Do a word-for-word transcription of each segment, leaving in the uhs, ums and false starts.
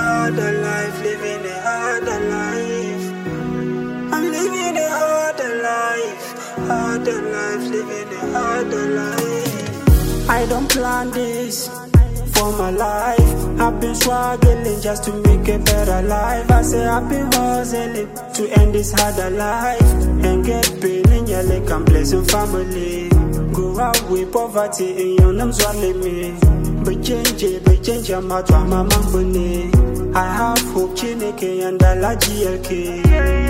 harder life, living a harder life. I'm living a harder life, harder life, living a harder life. I don't plan this for my life. I've been struggling just to make a better life. I say I've been hustling to end this harder life and get paid in your leg and blessing family. Go out with poverty in your name's swallowing me. But change it, but change your mouth, my money. I have hope, Chineke and Alaji L K.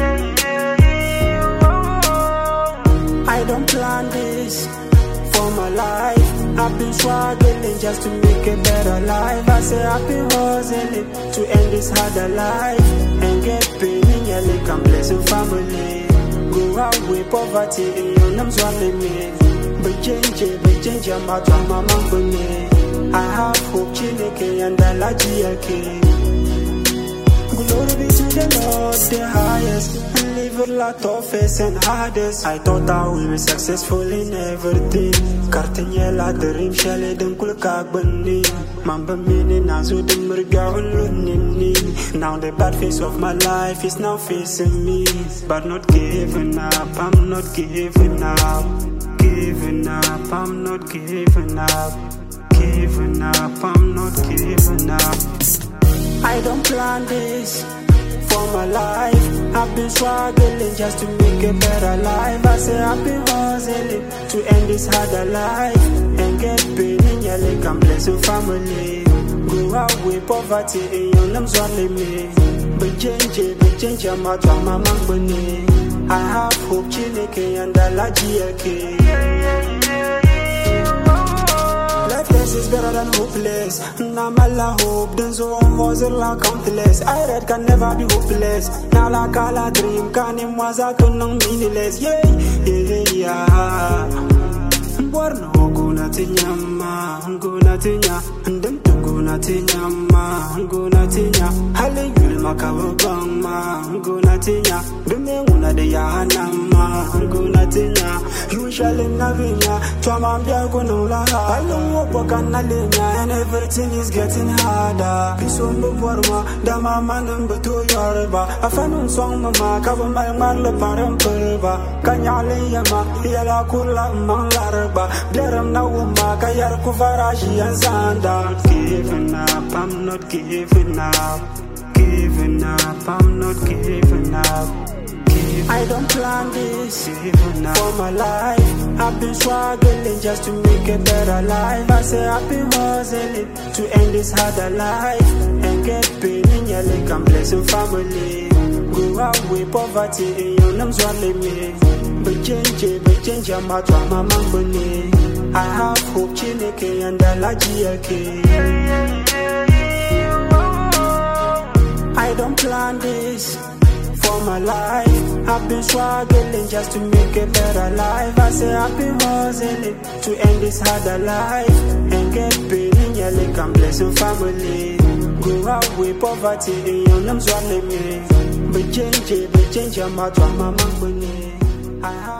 I don't plan this for my life. I've been struggling just to make a better life. I say I've been hustling to end this harder life and get paid in your leg and blessing family. Go out with poverty in your name's swallowing me. But change it, but change your mouth, my money. I have hope, Chineke and Alaji L K. Glory be to the Lord, the highest, and live a lot toughest and hardest. I thought I would be successful in everything. Kartanyela the rim shale dem kulka bunny. Mamba mini nazo dem murgaun lunini. Now the bad face of my life is now facing me. But not giving up, I'm not giving up. Giving up, I'm not giving up. Giving up, I'm not giving up. I don't plan this for my life. I've been struggling just to make a better life. I say I've been hustling to end this harder life and get paid in your leg and blessing family. Go out with poverty in your name's swallowing me. But change it, but change your mouth, my money. I have hope, Chineke and Alaji L K. Lifeless is better than hopeless. Now my la hope, then so on was it like countless. I read can never be hopeless. Now like all I dream, can him was a tunang meaningless. Yeah, yeah, yeah. Born no guna tinyama, guna tinya, and them to guna tinyama, guna tinya. Hale yul makabama, guna tinya. Dume una de yahanama, guna tinya. You shall in Navinia, Twamambia Gunula. I don't walk on Nalina, and everything is getting harder. Pisumbu Borma, Dama Manum Butu Yoruba. A fan song, Mama, cover my man, the Param Purba. Kanyale Yama, Yala Kula, Manlarba. Bleram Nawuma, Kayar Kuvarashi and Zanda. Giving up, I'm not giving up. Giving up, I'm not giving up. I don't plan this for my life. I've been struggling just to make a better life. I say I've been hustling to end this harder life and get paid in your leg and blessing family. Go out with poverty in your name's swallowing me. But change it, but change your mouth, my money. I have hope, Chineke and Alaji L K. I don't plan this for my life. I've been struggling just to make a better life. I say I've been hustling to end this harder life and get paid in your leg and blessing family. Go out with poverty in your name's swallowing me. But change it, but change your mouth, my money. I have